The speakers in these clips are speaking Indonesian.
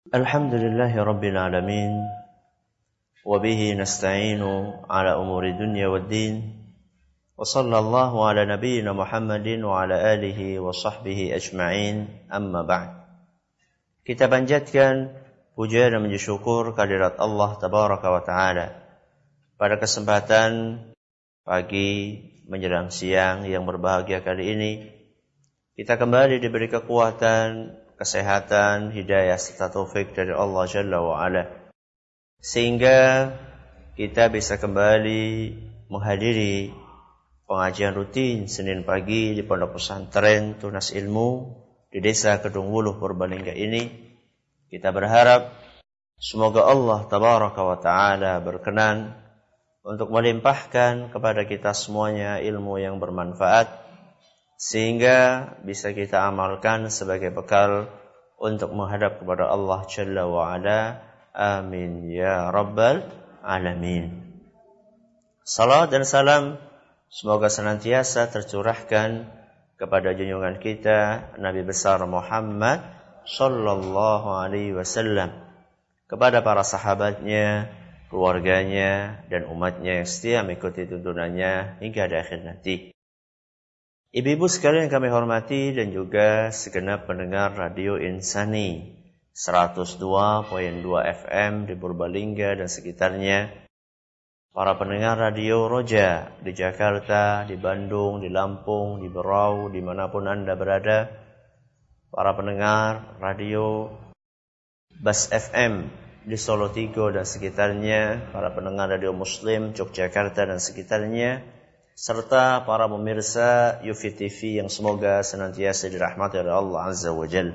Alhamdulillahi Rabbil Alamin. Wabihi nasta'inu ala umuri dunya waddin. Wa sallallahu ala nabiyyina Muhammadin wa ala alihi wa sahbihi ajma'in. Amma ba'd. Kita panjatkan puja dan puji syukur kehadirat Allah Tabaraka wa Ta'ala. Pada kesempatan pagi menjelang siang yang berbahagia kali ini, kita kembali diberi kekuatan, kesehatan, hidayah serta taufik dari Allah Jalla wa Ala, sehingga kita bisa kembali menghadiri pengajian rutin Senin pagi di Pondok Pesantren Tunas Ilmu di Desa Kedung Wuluh Purbalingga ini. Kita berharap semoga Allah Tabaraka wa Ta'ala berkenan untuk melimpahkan kepada kita semuanya ilmu yang bermanfaat, sehingga bisa kita amalkan sebagai bekal untuk menghadap kepada Allah Jalla wa Ala. Amin ya Rabbal Alamin. Salam dan salam semoga senantiasa tercurahkan kepada junjungan kita Nabi besar Muhammad sallallahu alaihi wasallam, kepada para sahabatnya, keluarganya, dan umatnya yang setia mengikuti tuntunannya hingga di akhir nanti. Ibu-ibu sekalian yang kami hormati dan juga segenap pendengar Radio Insani 102.2 FM di Purbalingga dan sekitarnya, para pendengar Radio Roja di Jakarta, di Bandung, di Lampung, di Berau, dimanapun Anda berada, para pendengar Radio Bas FM di Solo Tigo dan sekitarnya, para pendengar Radio Muslim Yogyakarta dan sekitarnya, serta para pemirsa Yufi TV yang semoga senantiasa dirahmati oleh Allah Azza wa Jalla.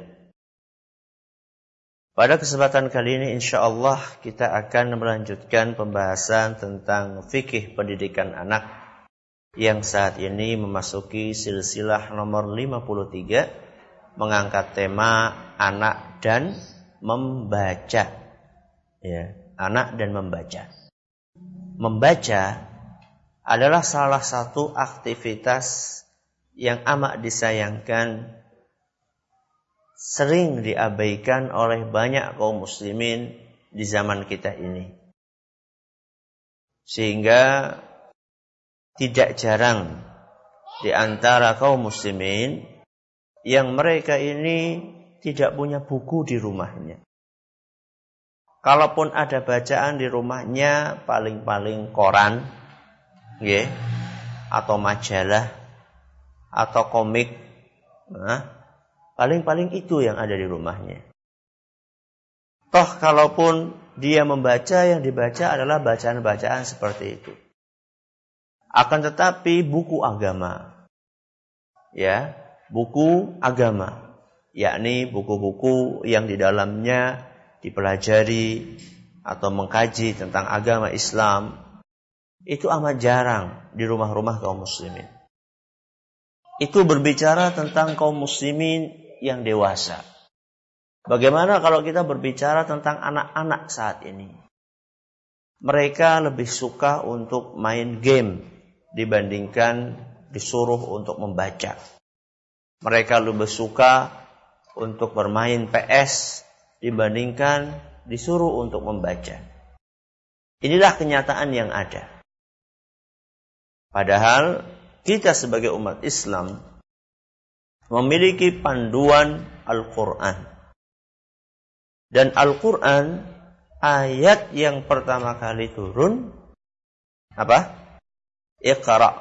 Pada kesempatan kali ini insyaallah kita akan melanjutkan pembahasan tentang fikih pendidikan anak yang saat ini memasuki silsilah nomor 53, mengangkat tema anak dan membaca. Ya, anak dan membaca. Membaca adalah salah satu aktivitas yang amat disayangkan, sering diabaikan oleh banyak kaum muslimin di zaman kita ini. Sehingga tidak jarang di antara kaum muslimin yang mereka ini tidak punya buku di rumahnya. Kalaupun ada bacaan di rumahnya, paling-paling koran, atau majalah, atau komik, paling-paling itu yang ada di rumahnya. Toh kalaupun dia membaca, yang dibaca adalah bacaan-bacaan seperti itu. Akan tetapi buku agama, buku agama, yakni buku-buku yang di dalamnya dipelajari atau mengkaji tentang agama Islam, itu amat jarang di rumah-rumah kaum muslimin. Itu berbicara tentang kaum muslimin yang dewasa. Bagaimana kalau kita berbicara tentang anak-anak saat ini? Mereka lebih suka untuk main game dibandingkan disuruh untuk membaca. Mereka lebih suka untuk bermain PS dibandingkan disuruh untuk membaca. Inilah kenyataan yang ada. Padahal kita sebagai umat Islam memiliki panduan Al-Quran. Dan Al-Quran, ayat yang pertama kali turun, apa? Iqra.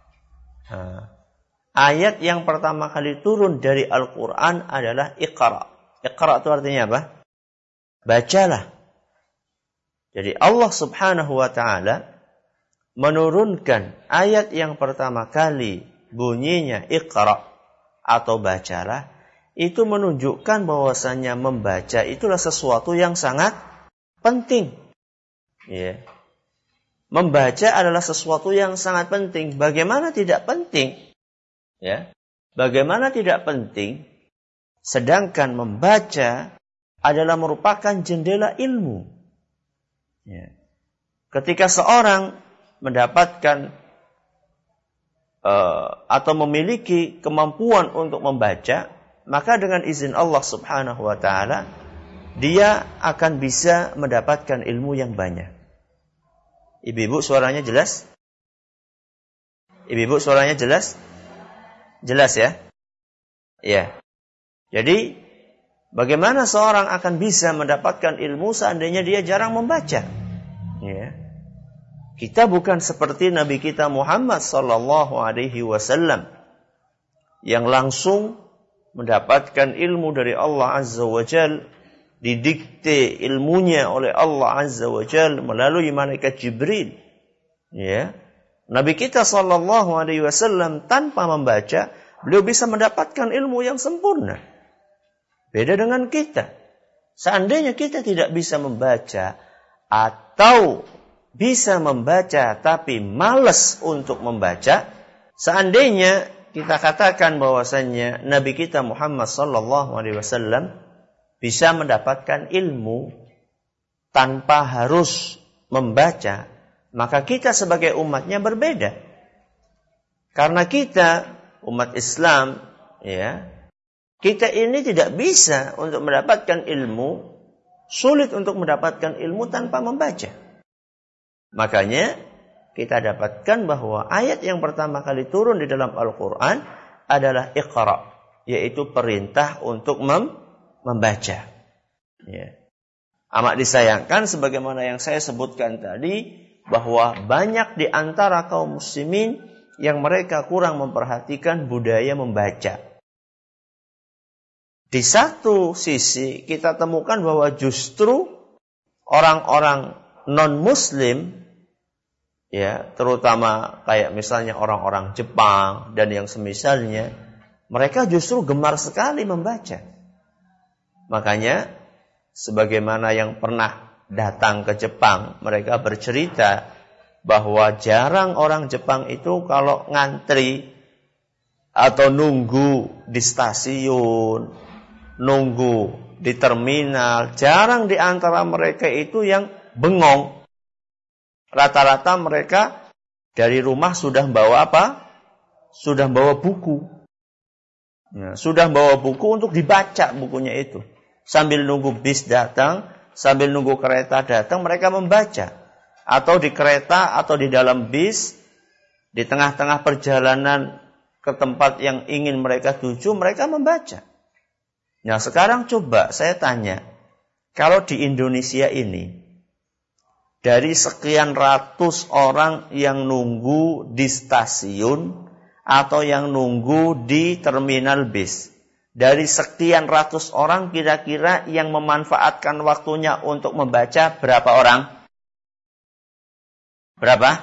Ayat yang pertama kali turun dari Al-Quran adalah Iqra. Iqra itu artinya apa? Bacalah. Jadi Allah Subhanahu wa Ta'ala menurunkan ayat yang pertama kali bunyinya Iqra atau bacalah, itu menunjukkan bahwasanya membaca itulah sesuatu yang sangat penting. Membaca adalah sesuatu yang sangat penting. Bagaimana tidak penting? Bagaimana tidak penting? Sedangkan membaca adalah merupakan jendela ilmu. Ketika seorang mendapatkan atau memiliki kemampuan untuk membaca, maka dengan izin Allah Subhanahu wa Ta'ala dia akan bisa mendapatkan ilmu yang banyak. Ibu-ibu suaranya jelas? Ibu-ibu suaranya jelas? Jelas ya? Iya. Jadi, bagaimana seorang akan bisa mendapatkan ilmu seandainya dia jarang membaca? Ya. Kita bukan seperti Nabi kita Muhammad sallallahu alaihi wasallam yang langsung mendapatkan ilmu dari Allah Azza wa Jalla, didikte ilmunya oleh Allah Azza wa Jalla melalui malaikat Jibril. Ya. Nabi kita sallallahu alaihi wasallam tanpa membaca, beliau bisa mendapatkan ilmu yang sempurna. Beda dengan kita. Seandainya kita tidak bisa membaca atau bisa membaca tapi malas untuk membaca, seandainya kita katakan bahwasannya Nabi kita Muhammad sallallahu alaihi wasallam bisa mendapatkan ilmu tanpa harus membaca, maka kita sebagai umatnya berbeda. Karena kita umat Islam, ya, kita ini tidak bisa untuk mendapatkan ilmu, sulit untuk mendapatkan ilmu tanpa membaca. Makanya kita dapatkan bahwa ayat yang pertama kali turun di dalam Al-Quran adalah Iqra, yaitu perintah untuk membaca. Ya. Amat disayangkan sebagaimana yang saya sebutkan tadi, bahwa banyak di antara kaum muslimin yang mereka kurang memperhatikan budaya membaca. Di satu sisi kita temukan bahwa justru orang-orang non-muslim, ya, terutama kayak misalnya orang-orang Jepang dan yang semisalnya, mereka justru gemar sekali membaca. Makanya sebagaimana yang pernah datang ke Jepang, mereka bercerita bahwa jarang orang Jepang itu kalau ngantri atau nunggu di stasiun, nunggu di terminal, jarang di antara mereka itu yang bengong. Rata-rata mereka dari rumah sudah bawa apa? Sudah bawa buku. Nah, sudah bawa buku untuk dibaca bukunya itu. Sambil nunggu bis datang, sambil nunggu kereta datang, mereka membaca. Atau di kereta atau di dalam bis, di tengah-tengah perjalanan ke tempat yang ingin mereka tuju, mereka membaca. Nah, sekarang coba saya tanya, kalau di Indonesia ini, dari sekian ratus orang yang nunggu di stasiun atau yang nunggu di terminal bis, dari sekian ratus orang kira-kira yang memanfaatkan waktunya untuk membaca berapa orang? Berapa?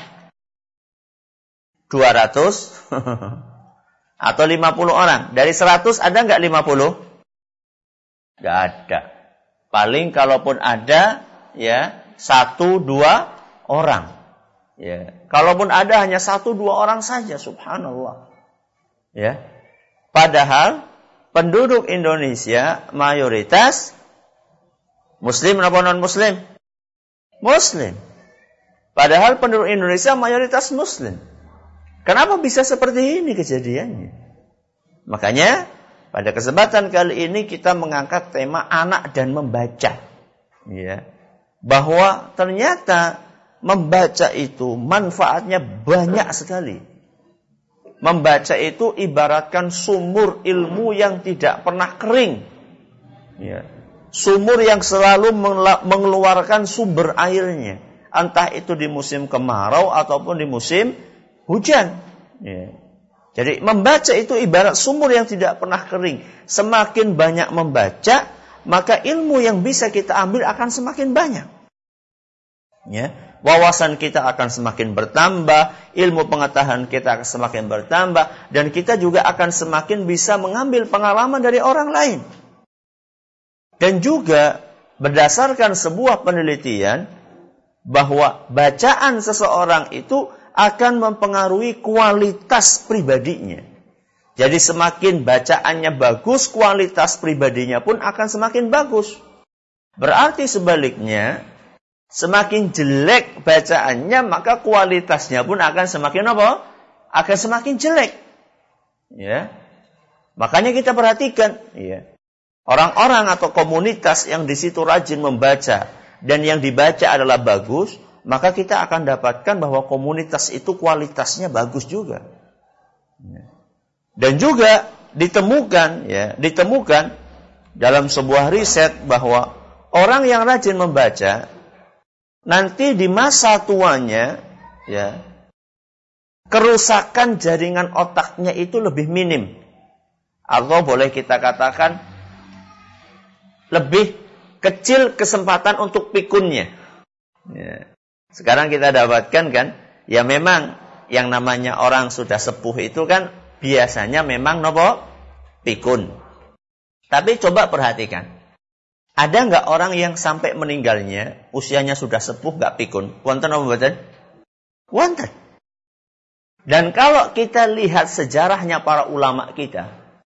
200? Atau 50 orang? Dari 100 ada nggak 50? Nggak ada. Paling kalaupun ada, ya, 1-2 orang. Ya. Kalaupun ada hanya 1-2 orang saja, subhanallah. Ya. Padahal penduduk Indonesia mayoritas muslim atau non-muslim? Muslim. Padahal penduduk Indonesia mayoritas muslim. Kenapa bisa seperti ini kejadiannya? Makanya pada kesempatan kali ini kita mengangkat tema anak dan membaca. Ya. Bahwa ternyata membaca itu manfaatnya banyak sekali. Membaca itu ibaratkan sumur ilmu yang tidak pernah kering. Ya. Sumur yang selalu mengeluarkan sumber airnya. Entah itu di musim kemarau ataupun di musim hujan. Ya. Jadi membaca itu ibarat sumur yang tidak pernah kering. Semakin banyak membaca, maka ilmu yang bisa kita ambil akan semakin banyak. Ya. Wawasan kita akan semakin bertambah, ilmu pengetahuan kita akan semakin bertambah, dan kita juga akan semakin bisa mengambil pengalaman dari orang lain. Dan juga berdasarkan sebuah penelitian, bahwa bacaan seseorang itu akan mempengaruhi kualitas pribadinya. Jadi semakin bacaannya bagus, kualitas pribadinya pun akan semakin bagus. Berarti sebaliknya, semakin jelek bacaannya, maka kualitasnya pun akan semakin apa? Akan semakin jelek. Ya. Makanya kita perhatikan, ya. orang-orang atau komunitas yang di situ rajin membaca dan yang dibaca adalah bagus, maka kita akan dapatkan bahwa komunitas itu kualitasnya bagus juga. Dan juga ditemukan dalam sebuah riset bahwa orang yang rajin membaca nanti di masa tuanya kerusakan jaringan otaknya itu lebih minim. Atau boleh kita katakan lebih kecil kesempatan untuk pikunnya. Sekarang kita dapatkan kan, ya memang yang namanya orang sudah sepuh itu kan biasanya memang pikun. Tapi coba perhatikan, ada nggak orang yang sampai meninggalnya usianya sudah sepuh nggak pikun? Wonten apa mboten? Wonten. Dan kalau kita lihat sejarahnya para ulama kita,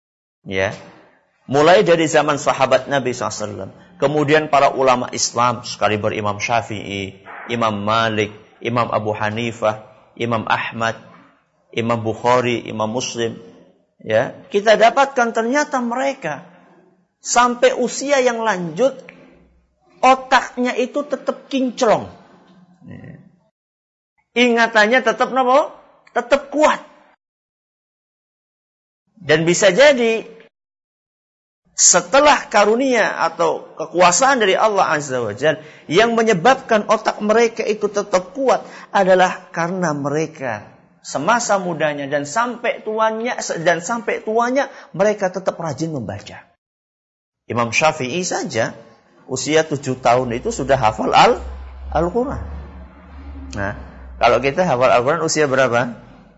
mulai dari zaman sahabat Nabi SAW, kemudian para ulama Islam sekaliber Imam Syafi'i, Imam Malik, Imam Abu Hanifah, Imam Ahmad, Imam Bukhari, Imam Muslim, kita dapatkan ternyata mereka sampai usia yang lanjut otaknya itu tetap kinclong, ingatannya tetap tetap kuat. Dan bisa jadi setelah karunia atau kekuasaan dari Allah Azza wa Jalla yang menyebabkan otak mereka itu tetap kuat adalah karena mereka semasa mudanya dan sampai tuanya mereka tetap rajin membaca. Imam Syafi'i saja usia 7 tahun itu sudah hafal Al-Quran. Nah, kalau kita hafal Al-Quran usia berapa?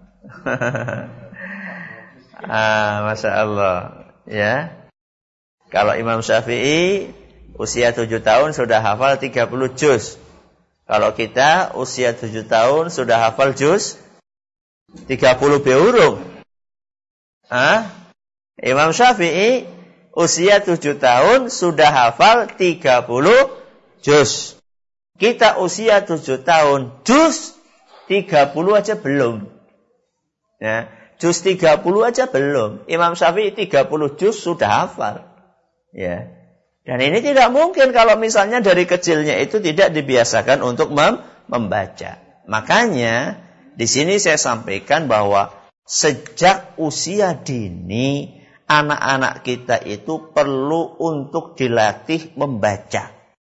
Masya Allah. Kalau Imam Syafi'i usia 7 tahun sudah hafal 30 juz. Kalau kita usia 7 tahun sudah hafal juz 30 beurung. Imam Syafi'i usia 7 tahun sudah hafal 30 juz. Kita usia 7 tahun juz 30 aja belum. Juz 30 aja belum. Imam Syafi'i 30 juz sudah hafal. Dan ini tidak mungkin kalau misalnya dari kecilnya itu tidak dibiasakan untuk membaca. Makanya di sini saya sampaikan bahwa sejak usia dini anak-anak kita itu perlu untuk dilatih membaca.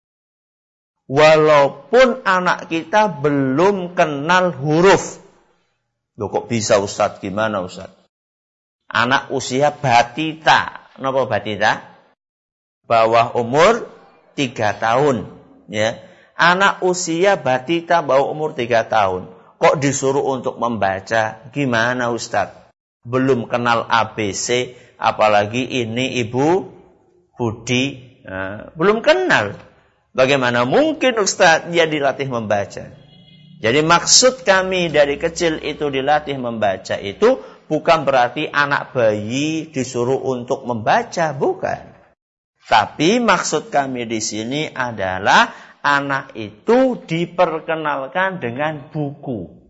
Walaupun anak kita belum kenal huruf. Loh kok bisa Ustaz? Gimana Ustaz? Anak usia batita. Kenapa batita? Bawah umur 3 tahun. Anak usia batita bawah umur 3 tahun. Kok disuruh untuk membaca? Gimana Ustaz? Belum kenal ABC, apalagi ini Ibu Budi. Belum kenal. Bagaimana mungkin Ustaz dia dilatih membaca? Jadi maksud kami dari kecil itu dilatih membaca itu bukan berarti anak bayi disuruh untuk membaca, bukan. Tapi maksud kami di sini adalah anak itu diperkenalkan dengan buku.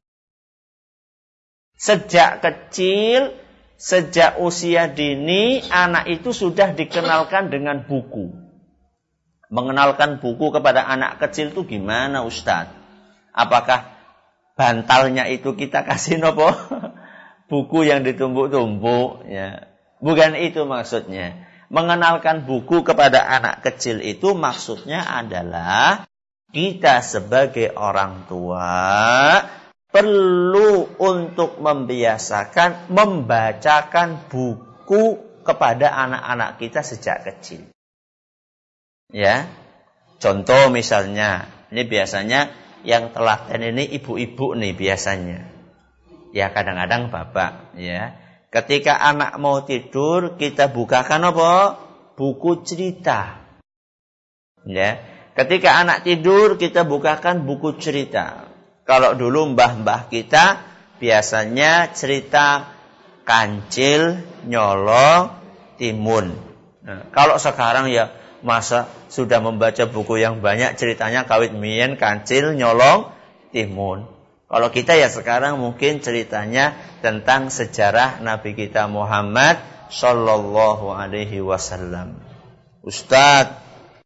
Sejak kecil, sejak usia dini, anak itu sudah dikenalkan dengan buku. Mengenalkan buku kepada anak kecil itu gimana Ustaz? Apakah bantalnya itu kita kasih buku yang ditumbuk-tumbuk? Bukan itu maksudnya. Mengenalkan buku kepada anak kecil itu maksudnya adalah kita sebagai orang tua perlu untuk membiasakan membacakan buku kepada anak-anak kita sejak kecil. Contoh misalnya, ini biasanya yang telaten ini ibu-ibu nih biasanya. Kadang-kadang bapak, Ketika anak mau tidur, kita bukakan buku cerita. Ketika anak tidur, kita bukakan buku cerita. Kalau dulu mbah-mbah kita biasanya cerita Kancil, Nyolo, Timun. Kalau sekarang masa sudah membaca buku yang banyak ceritanya kawit mien, Kancil, Nyolong, Timun. Kalau kita sekarang mungkin ceritanya tentang sejarah Nabi kita Muhammad Sallallahu Alaihi Wasallam. Ustadz,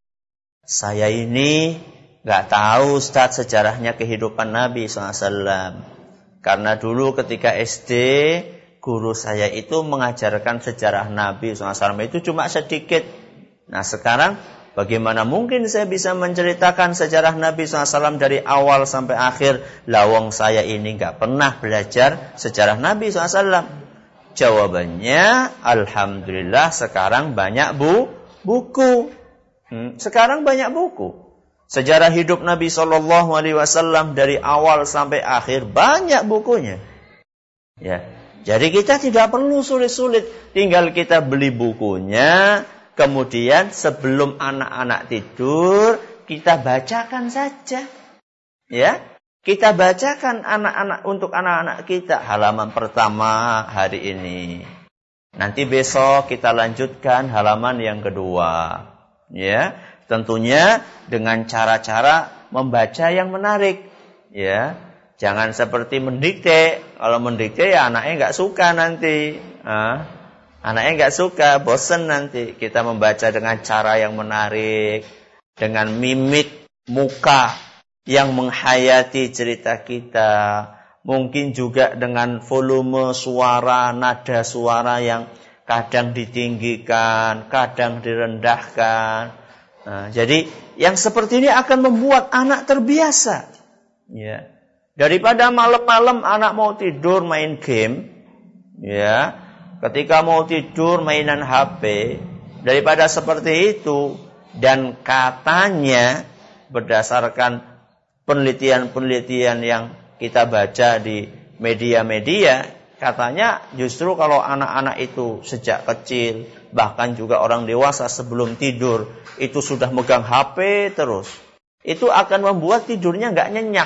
saya ini nggak tahu Ustadz sejarahnya kehidupan Nabi SAW. Karena dulu ketika SD, guru saya itu mengajarkan sejarah Nabi SAW itu cuma sedikit. Nah sekarang bagaimana mungkin saya bisa menceritakan sejarah Nabi SAW dari awal sampai akhir? Lawang saya ini nggak pernah belajar sejarah Nabi SAW. Jawabannya, alhamdulillah sekarang banyak buku. Sekarang banyak buku. Sejarah hidup Nabi SAW dari awal sampai akhir banyak bukunya. Ya, jadi kita tidak perlu sulit-sulit, tinggal kita beli bukunya, kemudian sebelum anak-anak tidur kita bacakan saja. Ya, kita bacakan untuk anak-anak kita halaman pertama hari ini. Nanti besok kita lanjutkan halaman yang kedua. Ya, tentunya dengan cara-cara membaca yang menarik. Ya, jangan seperti mendikte. Kalau mendikte ya anaknya nggak suka nanti. Anaknya nggak suka, bosen nanti. Kita membaca dengan cara yang menarik, dengan mimik muka yang menghayati cerita kita. Mungkin juga dengan volume suara, nada suara yang kadang ditinggikan, kadang direndahkan. Nah, jadi yang seperti ini akan membuat anak terbiasa. Ya. Daripada malam-malam anak mau tidur main game, ya. Ketika mau tidur mainan HP, daripada seperti itu, dan katanya berdasarkan penelitian-penelitian yang kita baca di media-media, katanya justru kalau anak-anak itu sejak kecil, bahkan juga orang dewasa sebelum tidur, itu sudah megang HP terus, itu akan membuat tidurnya nggak nyenyak.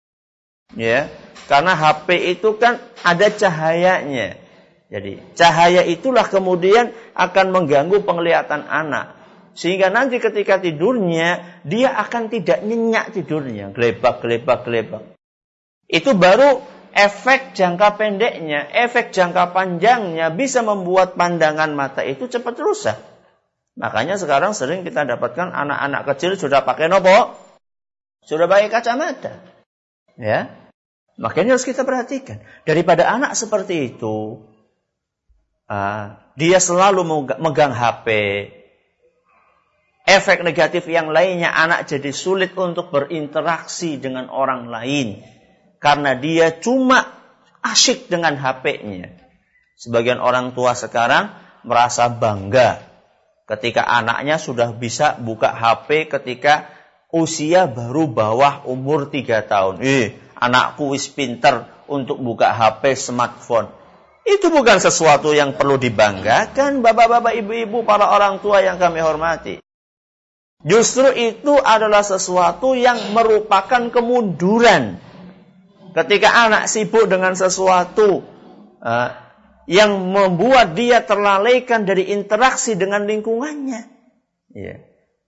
Ya, karena HP itu kan ada cahayanya. Jadi cahaya itulah kemudian akan mengganggu penglihatan anak. Sehingga nanti ketika tidurnya, dia akan tidak nyenyak tidurnya. Gelebak. Itu baru efek jangka pendeknya. Efek jangka panjangnya bisa membuat pandangan mata itu cepat rusak. Makanya sekarang sering kita dapatkan anak-anak kecil sudah pakai nopo, sudah pakai kacamata. Ya, makanya harus kita perhatikan. Daripada anak seperti itu, dia selalu megang HP, efek negatif yang lainnya, anak jadi sulit untuk berinteraksi dengan orang lain. Karena dia cuma asyik dengan HP-nya. Sebagian orang tua sekarang merasa bangga ketika anaknya sudah bisa buka HP ketika usia baru bawah umur 3 tahun. Anakku wis pinter untuk buka HP smartphone. Itu bukan sesuatu yang perlu dibanggakan, bapak-bapak, ibu-ibu, para orang tua yang kami hormati. Justru itu adalah sesuatu yang merupakan kemunduran. Ketika anak sibuk dengan sesuatu yang membuat dia terlalaikan dari interaksi dengan lingkungannya. Ya.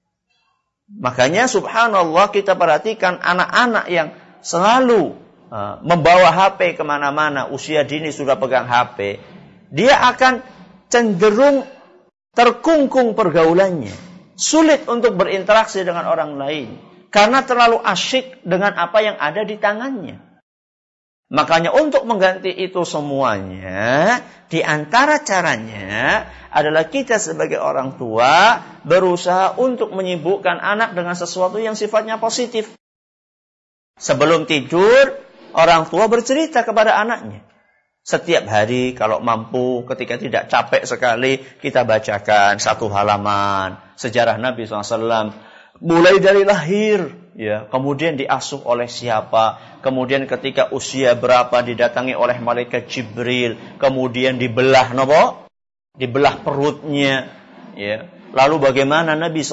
Makanya subhanallah kita perhatikan anak-anak yang selalu membawa HP kemana-mana, usia dini sudah pegang HP, dia akan cenderung terkungkung pergaulannya. Sulit untuk berinteraksi dengan orang lain. Karena terlalu asyik dengan apa yang ada di tangannya. Makanya untuk mengganti itu semuanya, di antara caranya adalah kita sebagai orang tua berusaha untuk menyibukkan anak dengan sesuatu yang sifatnya positif. Sebelum tidur, orang tua bercerita kepada anaknya. Setiap hari kalau mampu, ketika tidak capek sekali, kita bacakan 1 halaman sejarah Nabi SAW. Mulai dari lahir, ya, kemudian diasuh oleh siapa, kemudian ketika usia berapa didatangi oleh malaikat Jibril, kemudian dibelah dibelah perutnya, ya. Lalu bagaimana Nabi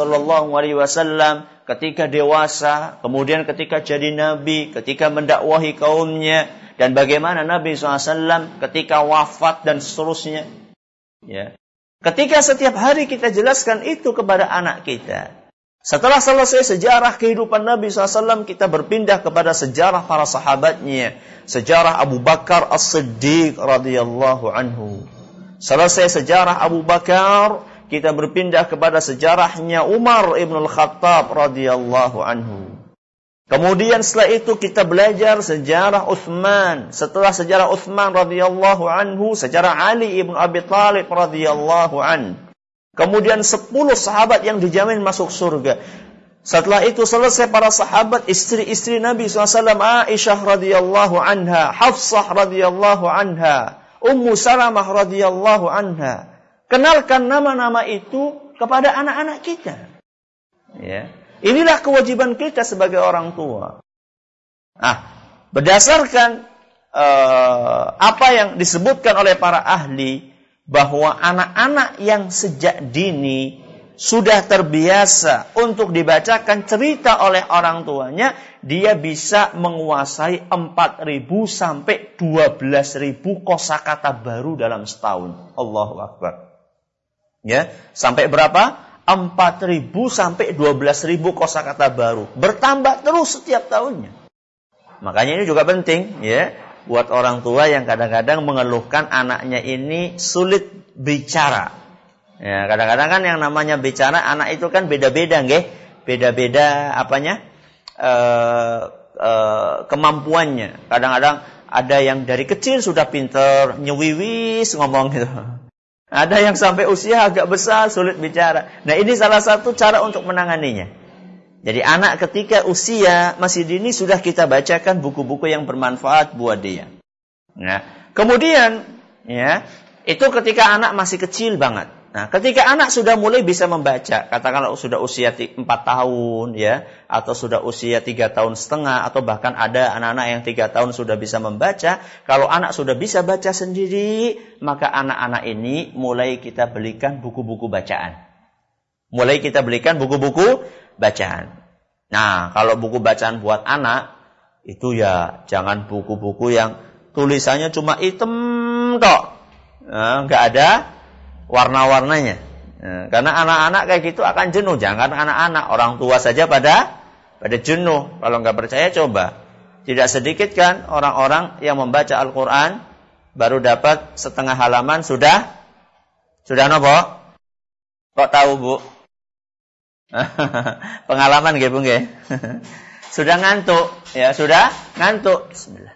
SAW ketika dewasa, kemudian ketika jadi nabi, ketika mendakwahi kaumnya, dan bagaimana Nabi SAW ketika wafat dan seterusnya. Ya. Ketika setiap hari kita jelaskan itu kepada anak kita. Setelah selesai sejarah kehidupan Nabi SAW, kita berpindah kepada sejarah para sahabatnya. Sejarah Abu Bakar As-Siddiq radhiyallahu anhu. Selesai sejarah Abu Bakar, kita berpindah kepada sejarahnya Umar ibn al-Khattab radhiyallahu anhu. Kemudian setelah itu kita belajar sejarah Utsman. Setelah sejarah Utsman radhiyallahu anhu, sejarah Ali ibn Abi Thalib radhiyallahu anhu. Kemudian 10 sahabat yang dijamin masuk surga. Setelah itu selesai para sahabat, istri-istri Nabi SAW, Aisyah radhiyallahu anha, Hafsah radhiyallahu anha, Ummu Salamah radhiyallahu anha. Kenalkan nama-nama itu kepada anak-anak kita. Ya. Inilah kewajiban kita sebagai orang tua. Berdasarkan apa yang disebutkan oleh para ahli, bahwa anak-anak yang sejak dini sudah terbiasa untuk dibacakan cerita oleh orang tuanya, dia bisa menguasai 4.000 sampai 12.000 kosakata baru dalam setahun. Allahu Akbar. Ya, sampai berapa? 4.000 sampai 12.000 kosakata baru. Bertambah terus setiap tahunnya. Makanya ini juga penting, ya, buat orang tua yang kadang-kadang mengeluhkan anaknya ini sulit bicara. Ya, kadang-kadang kan yang namanya bicara anak itu kan beda-beda, nggih. Beda-beda apanya? Kemampuannya. Kadang-kadang ada yang dari kecil sudah pinter nyewiwis ngomong gitu. Ada yang sampai usia agak besar sulit bicara. Nah, ini salah satu cara untuk menanganinya. Jadi anak ketika usia masih dini sudah kita bacakan buku-buku yang bermanfaat buat dia. Nah, kemudian ya, itu ketika anak masih kecil banget. Nah, ketika anak sudah mulai bisa membaca, katakanlah sudah usia 4 tahun ya, atau sudah usia 3 tahun setengah, atau bahkan ada anak-anak yang 3 tahun sudah bisa membaca. Kalau anak sudah bisa baca sendiri, maka anak-anak ini mulai kita belikan buku-buku bacaan. Mulai kita belikan buku-buku bacaan. Nah, kalau buku bacaan buat anak, itu ya jangan buku-buku yang tulisannya cuma hitam tok. Nah, nggak ada warna-warnanya. Nah, karena anak-anak kayak gitu akan jenuh. Jangan anak-anak, orang tua saja pada jenuh. Kalau nggak percaya coba. Tidak sedikit kan orang-orang yang membaca Al-Quran baru dapat setengah halaman sudah nopo? Kok tahu, Bu? Pengalaman nggih, Bu nggih? Sudah ngantuk, ya, sudah ngantuk. Bismillah.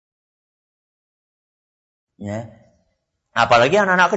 Ya. Apalagi anak-anak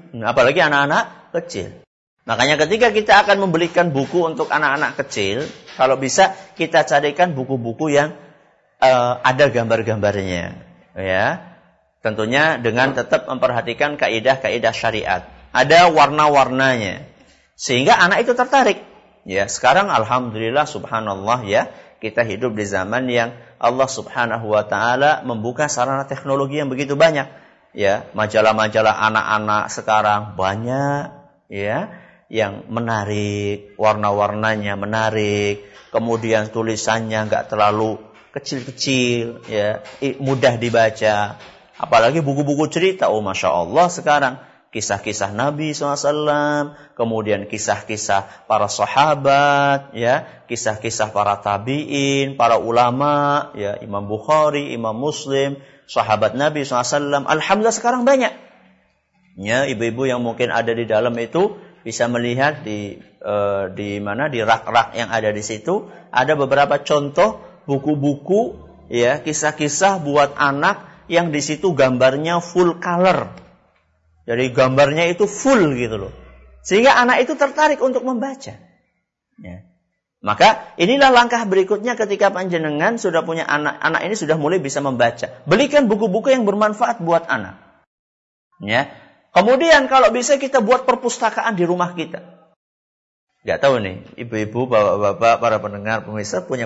kecil. Makanya ketika kita akan membelikan buku untuk anak-anak kecil, kalau bisa kita carikan buku-buku yang ada gambar-gambarnya, ya. Tentunya dengan tetap memperhatikan kaidah-kaidah syariat. Ada warna-warnanya. Sehingga anak itu tertarik. Ya, sekarang alhamdulillah subhanallah ya, kita hidup di zaman yang Allah Subhanahu wa taala membuka sarana teknologi yang begitu banyak. Ya, majalah-majalah anak-anak sekarang banyak ya, yang menarik, warna-warnanya menarik, kemudian tulisannya enggak terlalu kecil-kecil ya, mudah dibaca. Apalagi buku-buku cerita, Masya Allah sekarang kisah-kisah Nabi SAW, kemudian kisah-kisah para sahabat, ya, kisah-kisah para tabi'in, para ulama, ya, Imam Bukhari, Imam Muslim, sahabat Nabi SAW. Alhamdulillah sekarang banyak. Ya, ibu-ibu yang mungkin ada di dalam itu bisa melihat di rak-rak yang ada di situ ada beberapa contoh buku-buku, ya, kisah-kisah buat anak yang di situ gambarnya full color. Jadi gambarnya itu full gitu loh. Sehingga anak itu tertarik untuk membaca. Ya. Maka inilah langkah berikutnya ketika panjenengan sudah punya anak ini sudah mulai bisa membaca. Belikan buku-buku yang bermanfaat buat anak. Ya. Kemudian kalau bisa kita buat perpustakaan di rumah kita. Gak tahu nih, ibu-ibu, bapak-bapak, para pendengar, pemirsa punya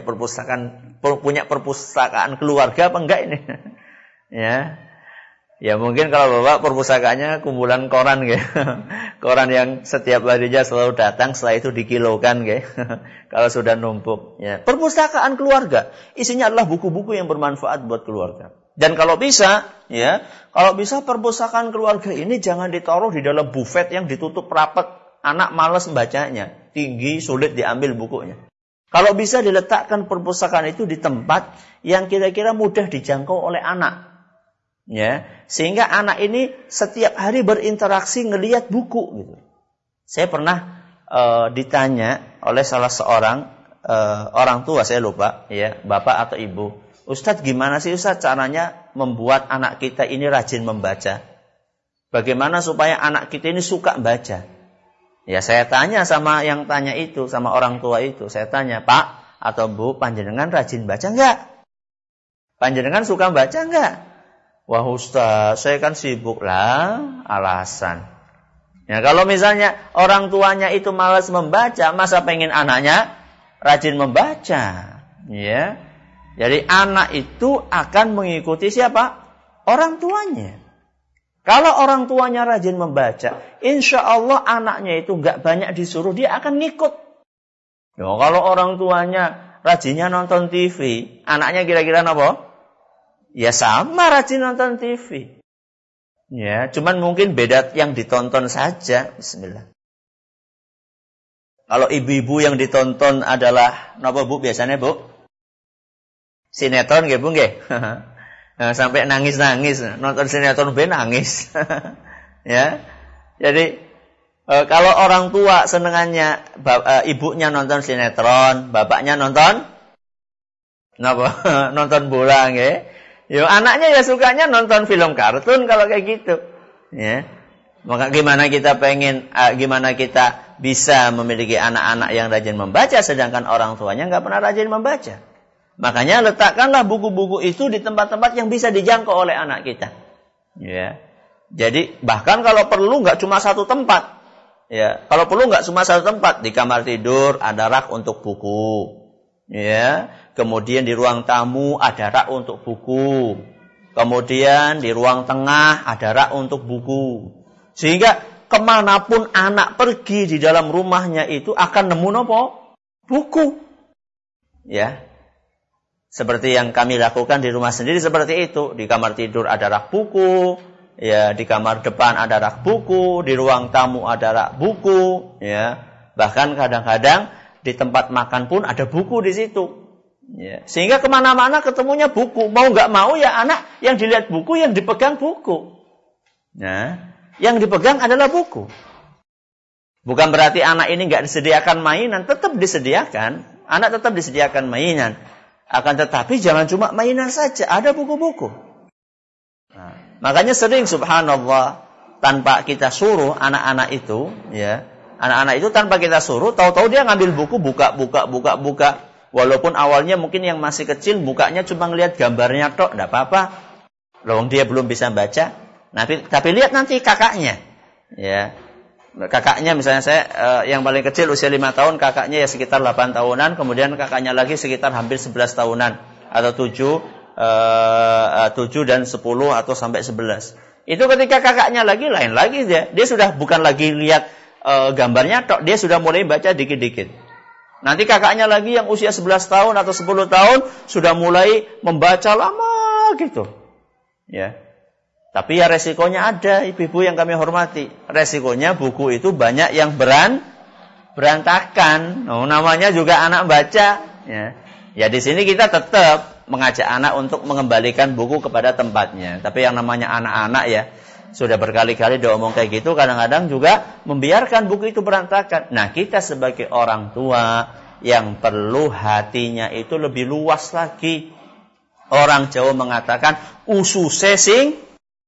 perpustakaan keluarga apa enggak ini? Ya. Ya mungkin kalau bapak perpustakaannya kumpulan koran gitu. Koran yang setiap harinya selalu datang, setelah itu dikilokan gitu. Kalau sudah numpuk. Ya. Perpustakaan keluarga, isinya adalah buku-buku yang bermanfaat buat keluarga. Dan kalau bisa, ya, kalau bisa perpustakaan keluarga ini jangan ditaruh di dalam bufet yang ditutup rapat. Anak malas membacanya, tinggi, sulit diambil bukunya. Kalau bisa diletakkan perpustakaan itu di tempat yang kira-kira mudah dijangkau oleh anak. Ya, sehingga anak ini setiap hari berinteraksi ngelihat buku gitu. Saya pernah ditanya oleh salah seorang orang tua, saya lupa, ya, bapak atau ibu. Ustadz, gimana sih Ustadz caranya membuat anak kita ini rajin membaca? Bagaimana supaya anak kita ini suka baca? Ya, saya tanya sama yang tanya itu, sama orang tua itu. Saya tanya, Pak atau Bu, panjenengan rajin baca enggak? Panjenengan suka baca enggak? Wah Ustadz, saya kan sibuk lah, alasan. Ya, kalau misalnya orang tuanya itu malas membaca, masa pengen anaknya rajin membaca? Ya, jadi anak itu akan mengikuti siapa? Orang tuanya. Kalau orang tuanya rajin membaca, insya Allah anaknya itu nggak banyak disuruh, dia akan ngikut. Ya, kalau orang tuanya rajinnya nonton TV, anaknya kira-kira apa? Ya sama rajin nonton TV. Ya, cuman mungkin beda yang ditonton saja. Bismillah. Kalau ibu-ibu yang ditonton adalah apa Bu biasanya Bu? Sinetron nggih Bu nggih. Nah, sampai nangis-nangis, nonton sinetron nangis. Ya. Jadi kalau orang tua senengannya ibunya nonton sinetron, bapaknya nonton nonton bola nggih. Yo, anaknya ya sukanya nonton film kartun kalau kayak gitu. Ya. Maka gimana kita bisa memiliki anak-anak yang rajin membaca sedangkan orang tuanya nggak pernah rajin membaca. Makanya letakkanlah buku-buku itu di tempat-tempat yang bisa dijangkau oleh anak kita. Ya. Jadi bahkan kalau perlu nggak cuma satu tempat. Ya, kalau perlu nggak cuma satu tempat, di kamar tidur ada rak untuk buku. Ya, kemudian di ruang tamu ada rak untuk buku. Kemudian di ruang tengah ada rak untuk buku. Sehingga kemanapun anak pergi di dalam rumahnya itu akan nemu apa? Buku. Ya, seperti yang kami lakukan di rumah sendiri seperti itu. Di kamar tidur ada rak buku. Ya, di kamar depan ada rak buku. Di ruang tamu ada rak buku. Ya, bahkan kadang-kadang di tempat makan pun ada buku di situ. Ya. Sehingga kemana-mana ketemunya buku. Mau nggak mau ya anak yang dilihat buku, yang dipegang buku. Nah, yang dipegang adalah buku. Bukan berarti anak ini nggak disediakan mainan, tetap disediakan. Anak tetap disediakan mainan. Akan tetapi jangan cuma mainan saja, ada buku-buku. Nah, makanya sering subhanallah tanpa kita suruh anak-anak itu, ya. Anak-anak itu tanpa kita suruh, tahu-tahu dia ngambil buku, buka. Walaupun awalnya mungkin yang masih kecil, bukanya cuma ngelihat gambarnya tok, enggak apa-apa. Loh, dia belum bisa baca. Tapi lihat nanti kakaknya. Ya. Kakaknya misalnya saya yang paling kecil usia 5 tahun, kakaknya ya sekitar 8 tahunan, kemudian kakaknya lagi sekitar hampir 11 tahunan atau 7 dan 10 atau sampai 11. Itu ketika kakaknya lagi lain lagi dia sudah bukan lagi lihat gambarnya tok, dia sudah mulai baca dikit-dikit. Nanti kakaknya lagi yang usia 11 tahun atau 10 tahun sudah mulai membaca lama gitu. Ya. Tapi ya resikonya ada, ibu-ibu yang kami hormati. Resikonya buku itu banyak yang berantakan. Oh, namanya juga anak baca. Ya. Ya di sini kita tetap mengajak anak untuk mengembalikan buku kepada tempatnya. Tapi yang namanya anak-anak ya, sudah berkali-kali diomong kayak gitu, kadang-kadang juga membiarkan buku itu berantakan. Nah, kita sebagai orang tua yang perlu hatinya itu lebih luas lagi. Orang Jawa mengatakan ususe sing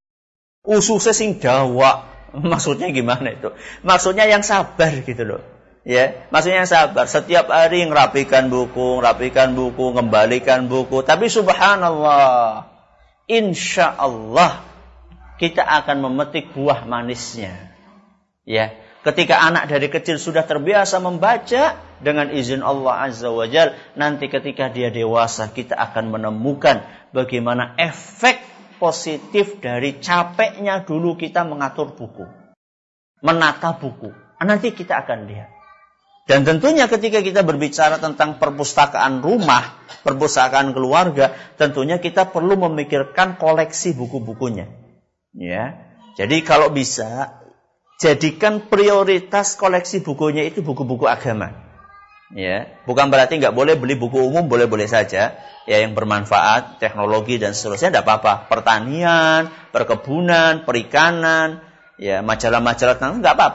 dawa. Maksudnya gimana itu? Maksudnya yang sabar gitu loh. Ya, maksudnya yang sabar. Setiap hari ngerapikan buku, ngembalikan buku. Tapi subhanallah, insya Allah kita akan memetik buah manisnya. Ya, ketika anak dari kecil sudah terbiasa membaca dengan izin Allah Azza wa Jalla, nanti ketika dia dewasa kita akan menemukan bagaimana efek positif dari capeknya dulu kita mengatur buku, menata buku. Nanti kita akan lihat. Dan tentunya ketika kita berbicara tentang perpustakaan rumah, perpustakaan keluarga, tentunya kita perlu memikirkan koleksi buku-bukunya. Ya, jadi kalau bisa jadikan prioritas koleksi bukunya itu buku-buku agama. Ya, bukan berarti nggak boleh beli buku umum, boleh-boleh saja. Ya, yang bermanfaat, teknologi dan seterusnya tidak apa-apa. Pertanian, perkebunan, perikanan, ya majalah-majalah tentang nggak apa-apa.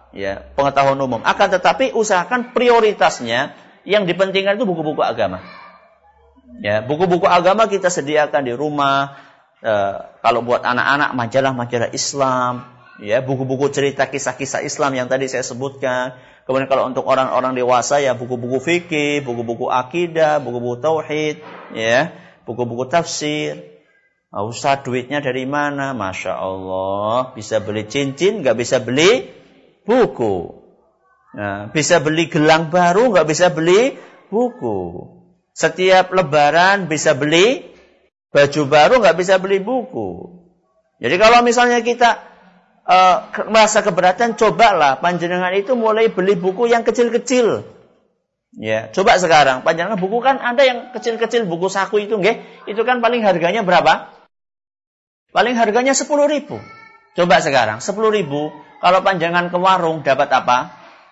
ya, pengetahuan umum. Akan tetapi usahakan prioritasnya yang dipentingkan itu buku-buku agama. Ya, buku-buku agama kita sediakan di rumah. Kalau buat anak-anak majalah-majalah Islam, ya, buku-buku cerita kisah-kisah Islam yang tadi saya sebutkan. Kemudian kalau untuk orang-orang dewasa ya buku-buku fikih, buku-buku akidah, buku-buku tauhid, ya, buku-buku tafsir. Ustaz, duitnya dari mana? Masya Allah, bisa beli cincin, nggak bisa beli buku. Nah, bisa beli gelang baru, nggak bisa beli buku. Setiap lebaran bisa beli baju baru, nggak bisa beli buku. Jadi kalau misalnya kita merasa keberatan, cobalah panjenengan itu mulai beli buku yang kecil-kecil. Ya, coba sekarang panjenengan buku kan ada yang kecil-kecil, buku saku itu, nggih, itu kan paling harganya berapa? Paling harganya 10.000. Coba sekarang 10.000. Kalau panjangan ke warung dapat apa?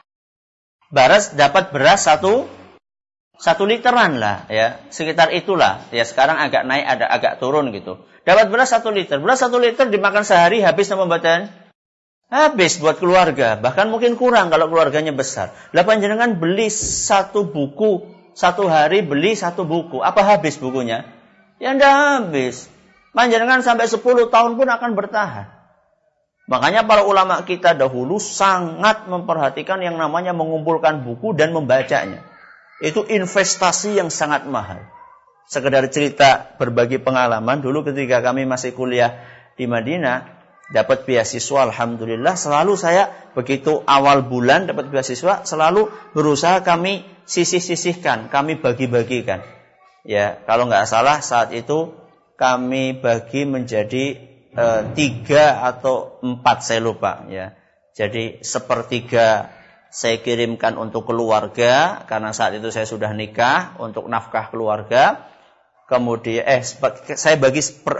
Dapat beras satu literan lah, ya, sekitar itulah. Ya, sekarang agak naik, agak turun gitu. Dapat beras 1 liter. Beras 1 liter dimakan sehari habis nama mboten? Habis buat keluarga. Bahkan mungkin kurang kalau keluarganya besar. Lah panjenengan beli 1 buku, 1 hari beli 1 buku. Apa habis bukunya? Ya ndak habis. Panjenengan sampai 10 tahun pun akan bertahan. Makanya para ulama kita dahulu sangat memperhatikan yang namanya mengumpulkan buku dan membacanya. Itu investasi yang sangat mahal. Sekedar cerita berbagi pengalaman, dulu ketika kami masih kuliah di Madinah, dapat beasiswa, alhamdulillah, selalu saya begitu awal bulan dapat beasiswa, selalu berusaha kami sisih-sisihkan, kami bagi-bagikan. Ya, kalau nggak salah saat itu kami bagi menjadi 3 atau 4, saya lupa, ya. Jadi 1/3 saya kirimkan untuk keluarga, karena saat itu saya sudah nikah, untuk nafkah keluarga. Kemudian saya bagi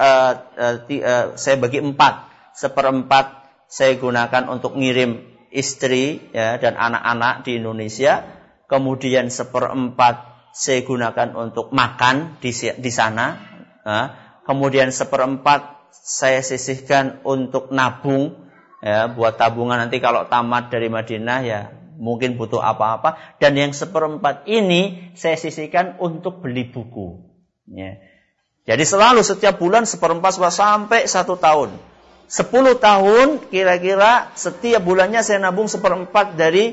4, 1/4 saya gunakan untuk ngirim istri, ya, dan anak-anak di Indonesia. Kemudian 1/4 saya gunakan untuk makan di sana. Kemudian 1/4 saya sisihkan untuk nabung, ya, buat tabungan nanti kalau tamat dari Madinah, ya, mungkin butuh apa-apa. Dan yang 1/4 ini saya sisihkan untuk beli buku. Ya. Jadi selalu setiap bulan 1/4 sampai 1 tahun. 10 tahun kira-kira setiap bulannya saya nabung 1/4 dari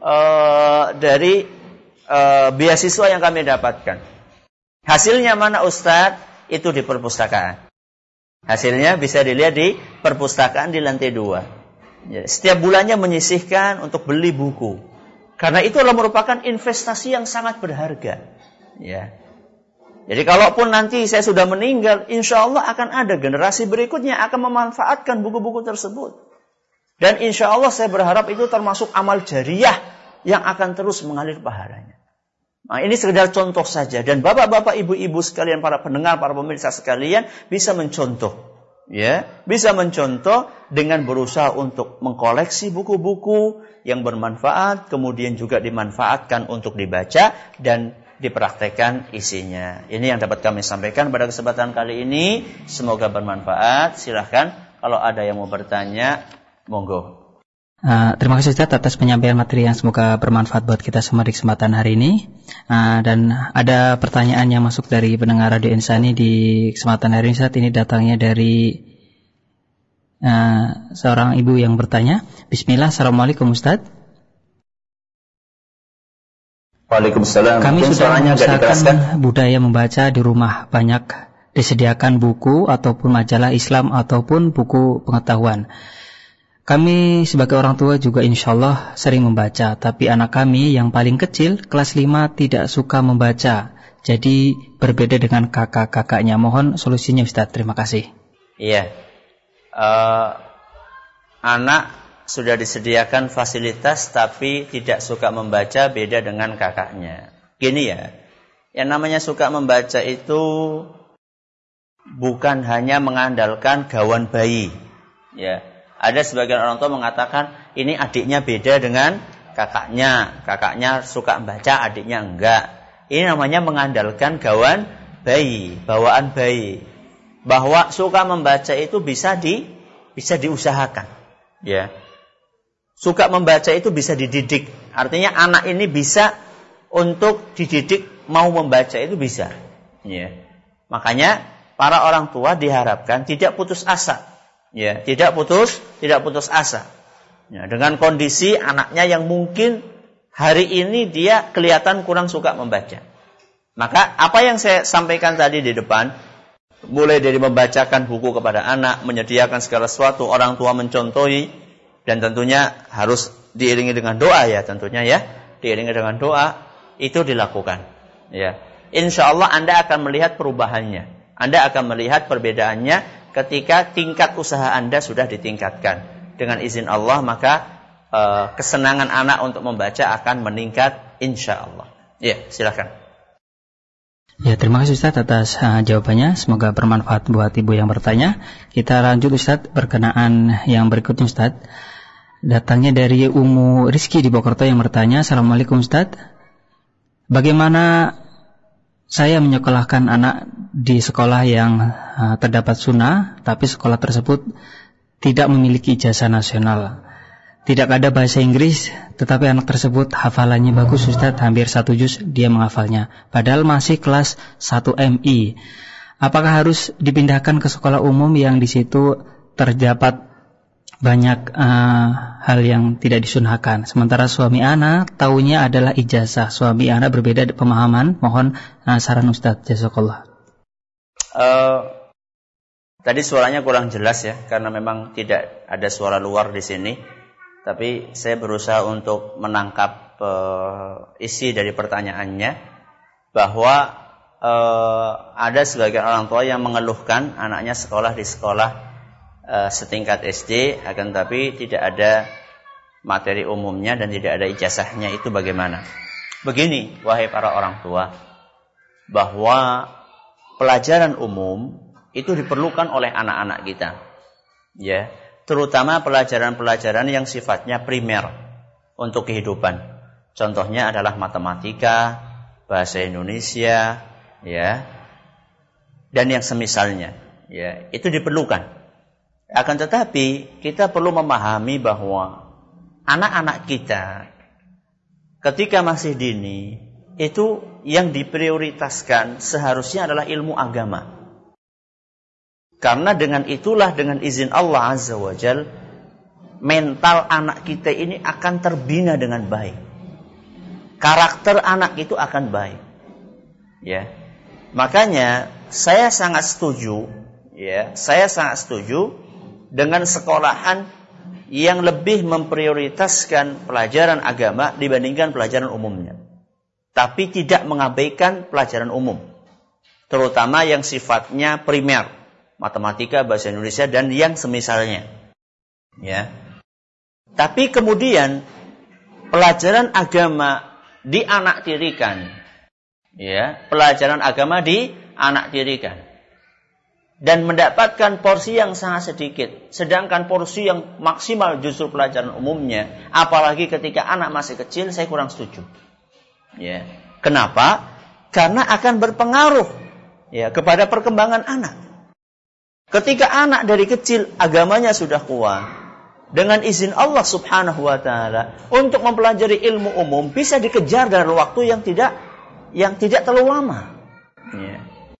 beasiswa yang kami dapatkan. Hasilnya mana Ustadz? Itu di perpustakaan. Hasilnya bisa dilihat di perpustakaan di lantai 2. Ya, setiap bulannya menyisihkan untuk beli buku. Karena itu adalah merupakan investasi yang sangat berharga. Ya. Jadi kalaupun nanti saya sudah meninggal, insya Allah akan ada generasi berikutnya akan memanfaatkan buku-buku tersebut. Dan insya Allah saya berharap itu termasuk amal jariyah yang akan terus mengalir pahalanya. Nah, ini sekedar contoh saja. Dan bapak-bapak, ibu-ibu sekalian, para pendengar, para pemirsa sekalian, bisa mencontoh. Ya, bisa mencontoh dengan berusaha untuk mengkoleksi buku-buku yang bermanfaat, kemudian juga dimanfaatkan untuk dibaca dan dipraktekkan isinya. Ini yang dapat kami sampaikan pada kesempatan kali ini. Semoga bermanfaat. Silahkan kalau ada yang mau bertanya, monggo. Terima kasih Ustaz atas penyampaian materi yang semoga bermanfaat buat kita semua di kesempatan hari ini. Dan ada pertanyaan yang masuk dari pendengar Radio Insani di kesempatan hari ini. Ustaz, ini datangnya dari seorang ibu yang bertanya. Bismillah, Assalamualaikum Ustaz. Waalaikumsalam. Kami sudah mengusahakan budaya membaca di rumah, banyak disediakan buku ataupun majalah Islam ataupun buku pengetahuan. Kami sebagai orang tua juga insya Allah sering membaca, tapi anak kami yang paling kecil, kelas 5, tidak suka membaca. Jadi berbeda dengan kakak-kakaknya. Mohon solusinya Ustaz, terima kasih. Iya, anak sudah disediakan fasilitas tapi tidak suka membaca, beda dengan kakaknya. Gini ya, yang namanya suka membaca itu bukan hanya mengandalkan gawan bayi. Ya, ada sebagian orang tua mengatakan ini adiknya beda dengan kakaknya. Kakaknya suka membaca, adiknya enggak. Ini namanya mengandalkan gawan bayi, bawaan bayi. Bahwa suka membaca itu bisa diusahakan. Ya. Suka membaca itu bisa dididik. Artinya anak ini bisa untuk dididik mau membaca itu bisa. Ya. Makanya para orang tua diharapkan tidak putus asa. Ya, tidak putus asa. Ya, dengan kondisi anaknya yang mungkin hari ini dia kelihatan kurang suka membaca. Maka apa yang saya sampaikan tadi di depan, mulai dari membacakan buku kepada anak, menyediakan segala sesuatu, orang tua mencontohi, dan tentunya harus diiringi dengan doa ya tentunya ya. Diiringi dengan doa itu dilakukan. Ya. Insya Allah Anda akan melihat perubahannya. Anda akan melihat perbedaannya ketika tingkat usaha Anda sudah ditingkatkan. Dengan izin Allah maka kesenangan anak untuk membaca akan meningkat insya Allah. Ya, silakan. Ya, terima kasih Ustaz atas jawabannya. Semoga bermanfaat buat ibu yang bertanya. Kita lanjut Ustaz, berkenaan yang berikutnya Ustaz. Datangnya dari Umu Rizki di Bokerto yang bertanya, Assalamualaikum Ustaz. Bagaimana saya menyekolahkan anak di sekolah yang terdapat sunnah, tapi sekolah tersebut tidak memiliki ijazah nasional. Tidak ada bahasa Inggris, tetapi anak tersebut hafalannya bagus Ustaz, hampir 1 juz dia menghafalnya. Padahal masih kelas 1 MI. Apakah harus dipindahkan ke sekolah umum yang di situ terdapat banyak hal yang tidak disunahkan? Sementara suami anak taunya adalah ijazah. Suami anak berbeda pemahaman. Mohon saran Ustaz. Jazakallah. Tadi suaranya kurang jelas ya, karena memang tidak ada suara luar di sini. Tapi saya berusaha untuk menangkap isi dari pertanyaannya, bahwa ada sebagian orang tua yang mengeluhkan anaknya sekolah di sekolah setingkat SD, akan tapi tidak ada materi umumnya dan tidak ada ijazahnya. Itu bagaimana? Begini, wahai para orang tua, bahwa pelajaran umum itu diperlukan oleh anak-anak kita, ya, terutama pelajaran-pelajaran yang sifatnya primer untuk kehidupan. Contohnya adalah matematika, bahasa Indonesia, ya, dan yang semisalnya, ya, itu diperlukan. Akan tetapi kita perlu memahami bahwa anak-anak kita ketika masih dini itu yang diprioritaskan seharusnya adalah ilmu agama. Karena dengan itulah, dengan izin Allah Azza wa Jal, mental anak kita ini akan terbina dengan baik. Karakter anak itu akan baik. Ya. Makanya saya sangat setuju, ya, dengan sekolahan yang lebih memprioritaskan pelajaran agama dibandingkan pelajaran umumnya. Tapi tidak mengabaikan pelajaran umum, terutama yang sifatnya primer. Matematika, bahasa Indonesia, dan yang semisalnya. Ya. Tapi kemudian pelajaran agama dianaktirikan. Ya, pelajaran agama dianaktirikan. Dan mendapatkan porsi yang sangat sedikit. Sedangkan porsi yang maksimal justru pelajaran umumnya. Apalagi ketika anak masih kecil, saya kurang setuju. Ya. Kenapa? Karena akan berpengaruh, ya, kepada perkembangan anak. Ketika anak dari kecil agamanya sudah kuat, dengan izin Allah Subhanahu wa taala, untuk mempelajari ilmu umum bisa dikejar dalam waktu yang tidak terlalu lama. Ya.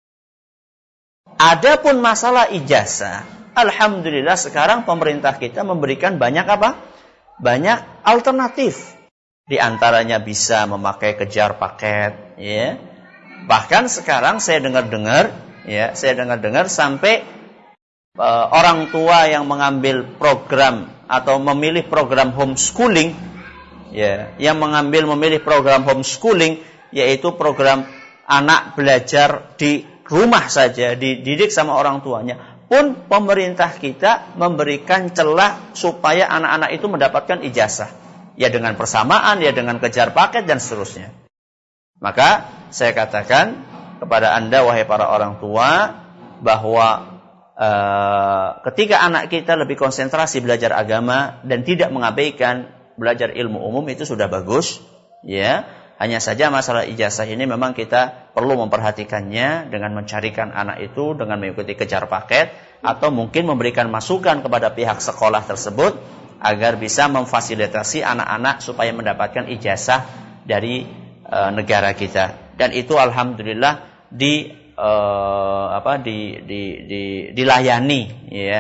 Adapun masalah ijazah, alhamdulillah sekarang pemerintah kita memberikan banyak apa? Banyak alternatif. Di antaranya bisa memakai kejar paket, ya. Bahkan sekarang saya dengar sampai orang tua yang mengambil program atau memilih program homeschooling, ya, memilih program homeschooling, yaitu program anak belajar di rumah saja, dididik sama orang tuanya, pun pemerintah kita memberikan celah supaya anak-anak itu mendapatkan ijazah, ya dengan persamaan, ya dengan kejar paket dan seterusnya. Maka saya katakan kepada Anda wahai para orang tua, bahwa ketika anak kita lebih konsentrasi belajar agama dan tidak mengabaikan belajar ilmu umum, itu sudah bagus, ya. Hanya saja masalah ijazah ini memang kita perlu memperhatikannya dengan mencarikan anak itu dengan mengikuti kejar paket, atau mungkin memberikan masukan kepada pihak sekolah tersebut agar bisa memfasilitasi anak-anak supaya mendapatkan ijazah dari negara kita. Dan itu alhamdulillah dilayani, ya,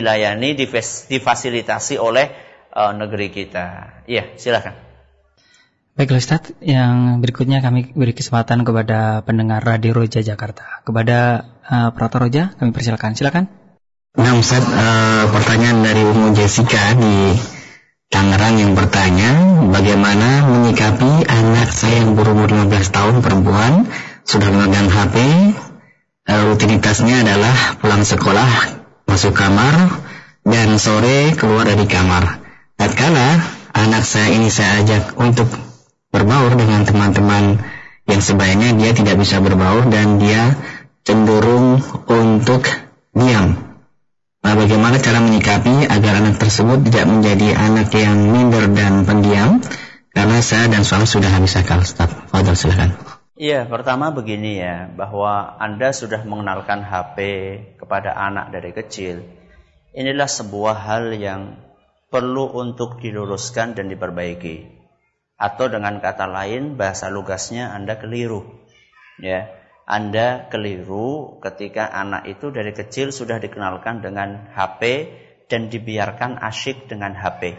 difasilitasi oleh negeri kita. Iya, silakan. Baiklah Ustaz, yang berikutnya kami beri kesempatan kepada pendengar Radio Roja Jakarta. Kepada Operator Roja, kami persilakan. Silakan. Nah Ustaz, pertanyaan dari Umu Jessica di Tangerang yang bertanya, bagaimana menyikapi anak saya yang berumur 15 tahun perempuan, sudah memegang HP, rutinitasnya adalah pulang sekolah, masuk kamar, dan sore keluar dari kamar. Tatkala anak saya ini saya ajak untuk berbaur dengan teman-teman yang sebaiknya dia tidak bisa berbaur dan dia cenderung untuk diam. Nah, bagaimana cara menyikapi agar anak tersebut tidak menjadi anak yang minder dan pendiam? Karena saya dan suami sudah habis akal, Ustaz. Fadhil, silakan. Iya, pertama begini ya, bahwa Anda sudah mengenalkan HP kepada anak dari kecil. Inilah sebuah hal yang perlu untuk diluruskan dan diperbaiki. Atau dengan kata lain, bahasa lugasnya Anda keliru. Ya. Anda keliru ketika anak itu dari kecil sudah dikenalkan dengan HP dan dibiarkan asyik dengan HP.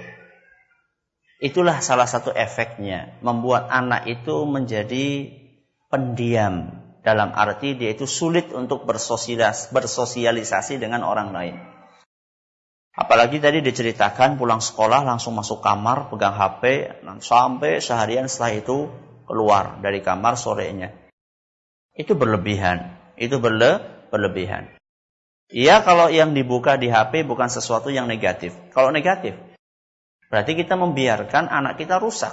Itulah salah satu efeknya, membuat anak itu menjadi pendiam. Dalam arti dia itu sulit untuk bersosialisasi dengan orang lain. Apalagi tadi diceritakan pulang sekolah langsung masuk kamar, pegang HP, sampai seharian setelah itu keluar dari kamar sorenya. Itu berlebihan. Berlebihan. Iya, kalau yang dibuka di HP bukan sesuatu yang negatif. Kalau negatif, berarti kita membiarkan anak kita rusak.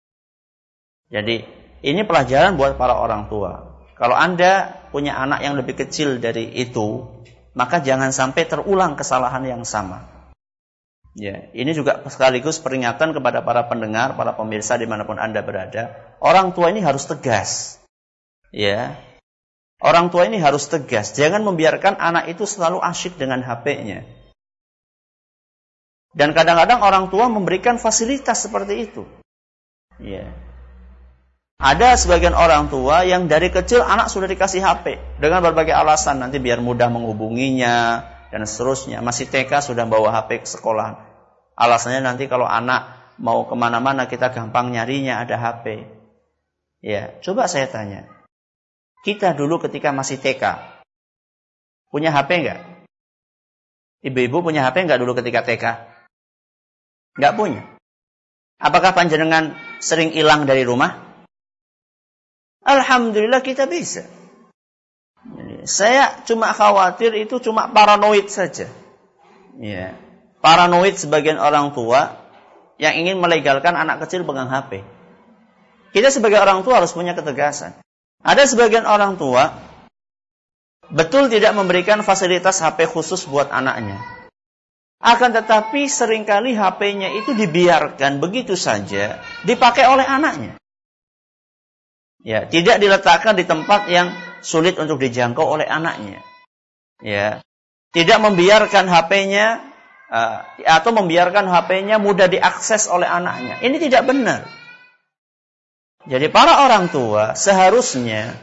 Jadi, ini pelajaran buat para orang tua. Kalau Anda punya anak yang lebih kecil dari itu, maka jangan sampai terulang kesalahan yang sama. Ya, ini juga sekaligus peringatan kepada para pendengar, para pemirsa dimanapun Anda berada. Orang tua ini harus tegas. Ya, orang tua ini harus tegas. Jangan membiarkan anak itu selalu asyik dengan HP-nya. Dan kadang-kadang orang tua memberikan fasilitas seperti itu. Ya. Ada sebagian orang tua yang dari kecil anak sudah dikasih HP dengan berbagai alasan, nanti biar mudah menghubunginya dan seterusnya. Masih TK sudah bawa HP ke sekolah. Alasannya nanti kalau anak mau kemana-mana kita gampang nyarinya, ada HP. Ya, coba saya tanya. Kita dulu ketika masih TK, punya HP enggak? Ibu-ibu punya HP enggak dulu ketika TK? Enggak punya. Apakah panjenengan sering hilang dari rumah? Alhamdulillah kita bisa. Saya cuma khawatir itu cuma paranoid saja. Ya. Paranoid sebagian orang tua yang ingin melegalkan anak kecil pegang HP. Kita sebagai orang tua harus punya ketegasan. Ada sebagian orang tua betul tidak memberikan fasilitas HP khusus buat anaknya. Akan tetapi seringkali HP-nya itu dibiarkan begitu saja dipakai oleh anaknya. Ya, tidak diletakkan di tempat yang sulit untuk dijangkau oleh anaknya. Ya, tidak membiarkan HP-nya atau membiarkan HP-nya mudah diakses oleh anaknya. Ini tidak benar. Jadi para orang tua seharusnya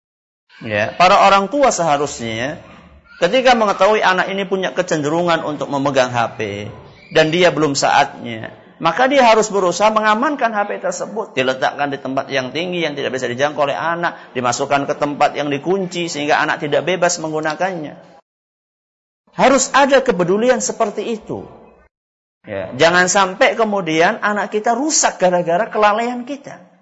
ketika mengetahui anak ini punya kecenderungan untuk memegang HP dan dia belum saatnya, maka dia harus berusaha mengamankan HP tersebut, diletakkan di tempat yang tinggi yang tidak bisa dijangkau oleh anak, dimasukkan ke tempat yang dikunci sehingga anak tidak bebas menggunakannya. Harus ada kepedulian seperti itu. Ya, jangan sampai kemudian anak kita rusak gara-gara kelalaian kita.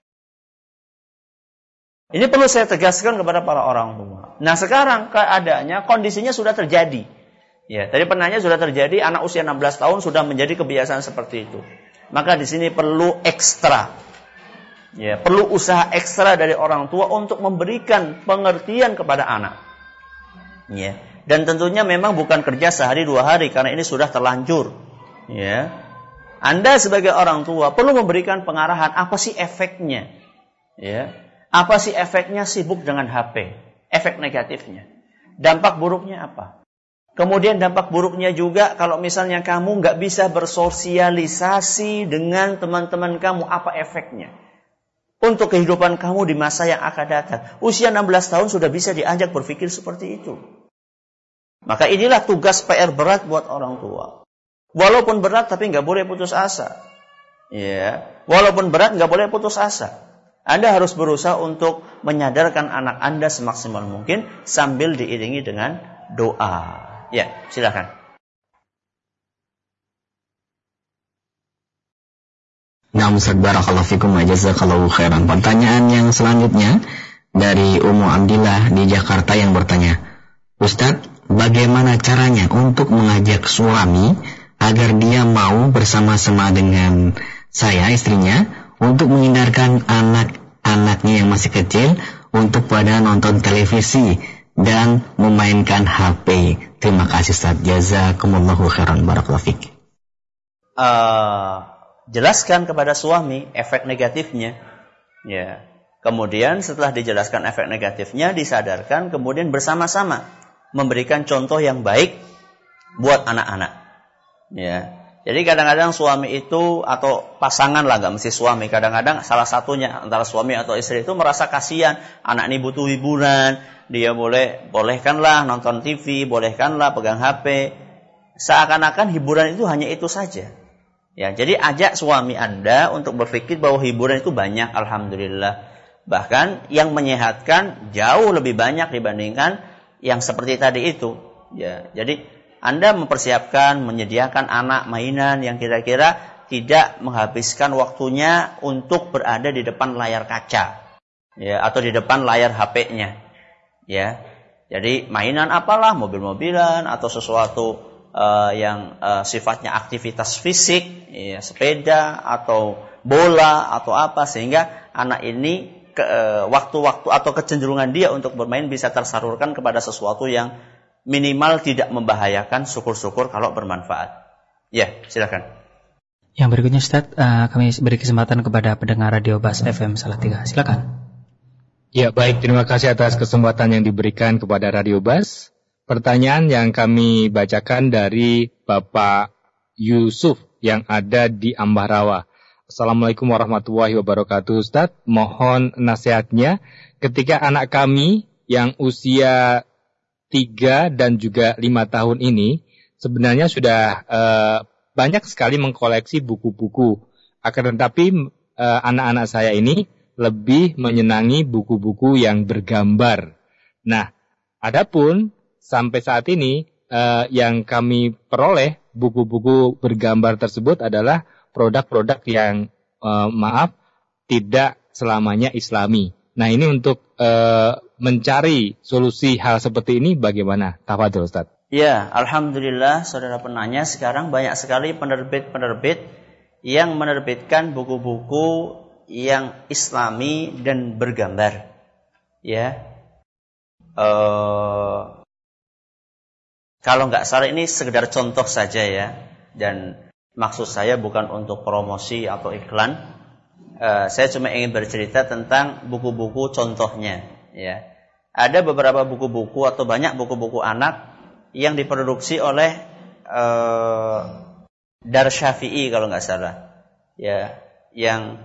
Ini perlu saya tegaskan kepada para orang tua. Nah, sekarang keadaannya, kondisinya sudah terjadi. Ya, tadi penanya sudah terjadi, anak usia 16 tahun sudah menjadi kebiasaan seperti itu. Maka di sini perlu ekstra. Ya, perlu usaha ekstra dari orang tua untuk memberikan pengertian kepada anak. Ya, dan tentunya memang bukan kerja sehari 2 hari karena ini sudah terlanjur. Ya. Anda sebagai orang tua perlu memberikan pengarahan apa sih efeknya. Ya. Apa sih efeknya sibuk dengan HP? Efek negatifnya. Dampak buruknya apa? Kemudian dampak buruknya juga kalau misalnya kamu nggak bisa bersosialisasi dengan teman-teman kamu, apa efeknya? Untuk kehidupan kamu di masa yang akan datang. Usia 16 tahun sudah bisa diajak berpikir seperti itu. Maka inilah tugas PR berat buat orang tua. Walaupun berat tapi nggak boleh putus asa. Ya, walaupun berat nggak boleh putus asa. Anda harus berusaha untuk menyadarkan anak Anda semaksimal mungkin sambil diiringi dengan doa. Ya, silakan. Nah, Ustaz, barakallahu fikum wa jazakallahu khairan. Pertanyaan yang selanjutnya dari Ummu Abdillah di Jakarta yang bertanya, Ustaz, bagaimana caranya untuk mengajak suami agar dia mau bersama-sama dengan saya, istrinya, untuk menghindarkan anak-anaknya yang masih kecil untuk pada nonton televisi dan memainkan HP. Terima kasih Ustaz. Jazakumullahu khairan, barakallahu fik. Jelaskan kepada suami efek negatifnya. Ya. Kemudian setelah dijelaskan efek negatifnya, disadarkan, kemudian bersama-sama memberikan contoh yang baik buat anak-anak. Ya. Jadi kadang-kadang suami itu atau pasangan lah, nggak mesti suami. Kadang-kadang salah satunya antara suami atau istri itu merasa kasihan, anak ini butuh hiburan, dia bolehkanlah nonton TV, bolehkanlah pegang HP. Seakan-akan hiburan itu hanya itu saja. Ya, jadi ajak suami Anda untuk berpikir bahwa hiburan itu banyak, alhamdulillah. Bahkan yang menyehatkan jauh lebih banyak dibandingkan yang seperti tadi itu. Ya, jadi Anda mempersiapkan, menyediakan anak mainan yang kira-kira tidak menghabiskan waktunya untuk berada di depan layar kaca, ya, atau di depan layar HP-nya, ya. Jadi mainan apalah, mobil-mobilan atau sesuatu yang sifatnya aktivitas fisik, ya, sepeda atau bola atau apa, sehingga anak ini waktu-waktu atau kecenderungan dia untuk bermain bisa tersalurkan kepada sesuatu yang minimal tidak membahayakan, syukur-syukur kalau bermanfaat. Ya, silakan. Yang berikutnya Ustaz, kami beri kesempatan kepada pendengar Radio Bas FM Salatiga. Silakan. Ya, baik, terima kasih atas kesempatan yang diberikan kepada Radio Bas. Pertanyaan yang kami bacakan dari Bapak Yusuf yang ada di Ambarawa. Assalamualaikum warahmatullahi wabarakatuh, Ustaz. Mohon nasihatnya ketika anak kami yang usia 3 dan juga 5 tahun ini sebenarnya sudah banyak sekali mengkoleksi buku-buku. Akan tetapi anak-anak saya ini lebih menyenangi buku-buku yang bergambar. Nah, adapun sampai saat ini yang kami peroleh buku-buku bergambar tersebut adalah produk-produk yang tidak selamanya Islami. Nah, ini untuk mencari solusi hal seperti ini bagaimana? Tafadhol Ustaz. Ya, alhamdulillah saudara penanya, sekarang banyak sekali penerbit-penerbit yang menerbitkan buku-buku yang Islami dan bergambar. Ya. Kalau nggak salah ini sekedar contoh saja ya, dan maksud saya bukan untuk promosi atau iklan. Saya cuma ingin bercerita tentang buku-buku contohnya. Ya, ada beberapa buku-buku atau banyak buku-buku anak yang diproduksi oleh Dar Syafi'i kalau nggak salah. Ya, yang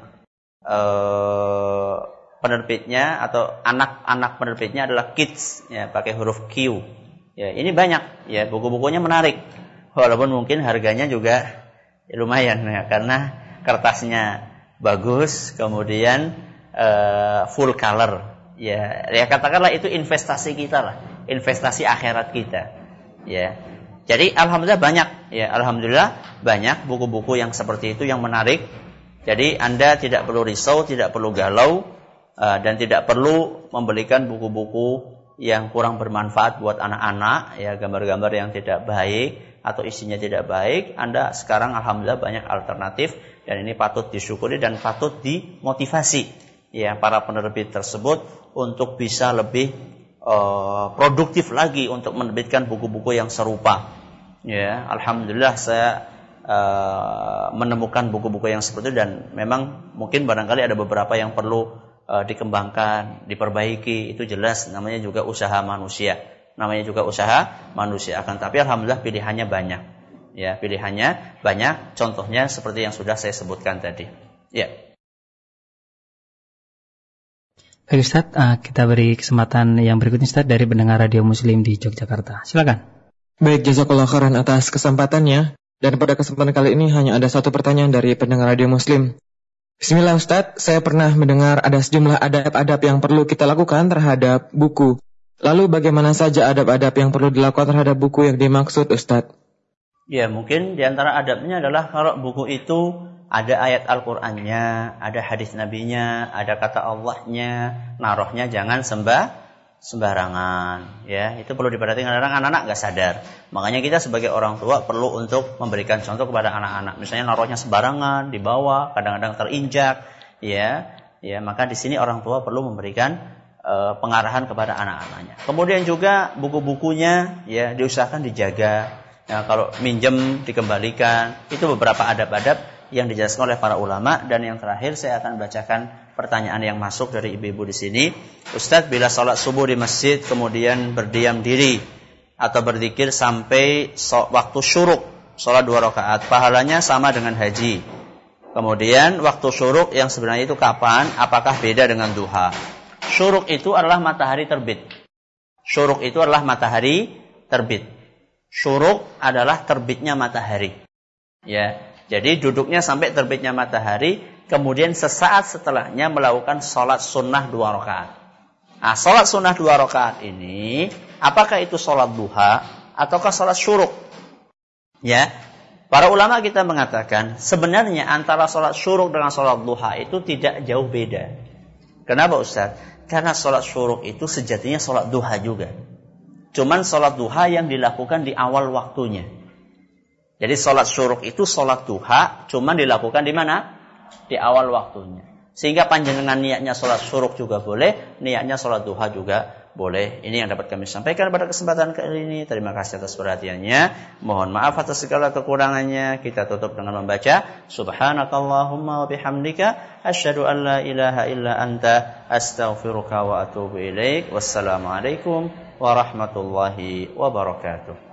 penerbitnya atau anak-anak penerbitnya adalah kids, ya, pakai huruf Q. Ya, ini banyak, ya, buku-bukunya menarik, walaupun mungkin harganya juga lumayan, ya, karena kertasnya bagus, kemudian full color, ya katakanlah itu investasi kita lah, investasi akhirat kita, ya. Jadi alhamdulillah banyak, ya, alhamdulillah banyak buku-buku yang seperti itu yang menarik. Jadi Anda tidak perlu risau, tidak perlu galau, dan tidak perlu membelikan buku-buku yang kurang bermanfaat buat anak-anak, ya, gambar-gambar yang tidak baik atau isinya tidak baik. Anda sekarang alhamdulillah banyak alternatif, dan ini patut disyukuri dan patut dimotivasi, ya, para penerbit tersebut untuk bisa lebih produktif lagi untuk menerbitkan buku-buku yang serupa. Ya, alhamdulillah saya menemukan buku-buku yang seperti itu, dan memang mungkin barangkali ada beberapa yang perlu dikembangkan, diperbaiki, itu jelas namanya juga usaha manusia. Namanya juga usaha manusia. Akan tapi alhamdulillah pilihannya banyak. Ya, pilihannya banyak. Contohnya seperti yang sudah saya sebutkan tadi. Ya. Baik Ustaz, kita beri kesempatan yang berikutnya Ustaz dari pendengar Radio Muslim di Yogyakarta. Silakan. Baik, jazakallahu khairan atas kesempatannya. Dan pada kesempatan kali ini hanya ada satu pertanyaan dari pendengar Radio Muslim. Bismillah Ustaz, saya pernah mendengar ada sejumlah adab-adab yang perlu kita lakukan terhadap buku. Lalu bagaimana saja adab-adab yang perlu dilakukan terhadap buku yang dimaksud Ustaz? Ya, mungkin diantara adabnya adalah kalau buku itu ada ayat Al-Qur'annya, ada hadis Nabinya, ada kata Allahnya, naruhnya jangan sembarangan. Ya, itu perlu diperhatikan. Kadang anak-anak nggak sadar. Makanya kita sebagai orang tua perlu untuk memberikan contoh kepada anak-anak. Misalnya naruhnya sembarangan di bawah, kadang-kadang terinjak. Ya, maka di sini orang tua perlu memberikan pengarahan kepada anak-anaknya. Kemudian juga buku-bukunya ya diusahakan dijaga. Ya, kalau minjem dikembalikan. Itu beberapa adab-adab yang dijelaskan oleh para ulama. Dan yang terakhir saya akan bacakan pertanyaan yang masuk dari ibu-ibu di sini. Ustadz, bila sholat subuh di masjid kemudian berdiam diri atau berzikir sampai waktu syuruk, sholat 2 rakaat, pahalanya sama dengan haji. Kemudian waktu syuruk yang sebenarnya itu kapan? Apakah beda dengan duha? Syuruk itu adalah matahari terbit. Syuruk itu adalah matahari terbit. Syuruk adalah terbitnya matahari. Ya, jadi duduknya sampai terbitnya matahari, kemudian sesaat setelahnya melakukan sholat sunnah 2 rakaat. Nah, sholat sunnah 2 rakaat ini, apakah itu sholat duha ataukah sholat syuruk? Ya, para ulama kita mengatakan sebenarnya antara sholat syuruk dengan sholat duha itu tidak jauh beda. Kenapa Ustaz? Karena sholat syuruk itu sejatinya sholat duha juga. Cuman sholat duha yang dilakukan di awal waktunya. Jadi sholat syuruk itu sholat duha, cuman dilakukan di mana? Di awal waktunya. Sehingga panjenengan niatnya sholat syuruk juga boleh, niatnya sholat duha juga boleh. Ini yang dapat kami sampaikan pada kesempatan kali ini. Terima kasih atas perhatiannya. Mohon maaf atas segala kekurangannya. Kita tutup dengan membaca Subhanakallahumma wa bihamdika asyhadu an la ilaha illa anta astaghfiruka wa atubu ilaik. Wassalamualaikum warahmatullahi wabarakatuh.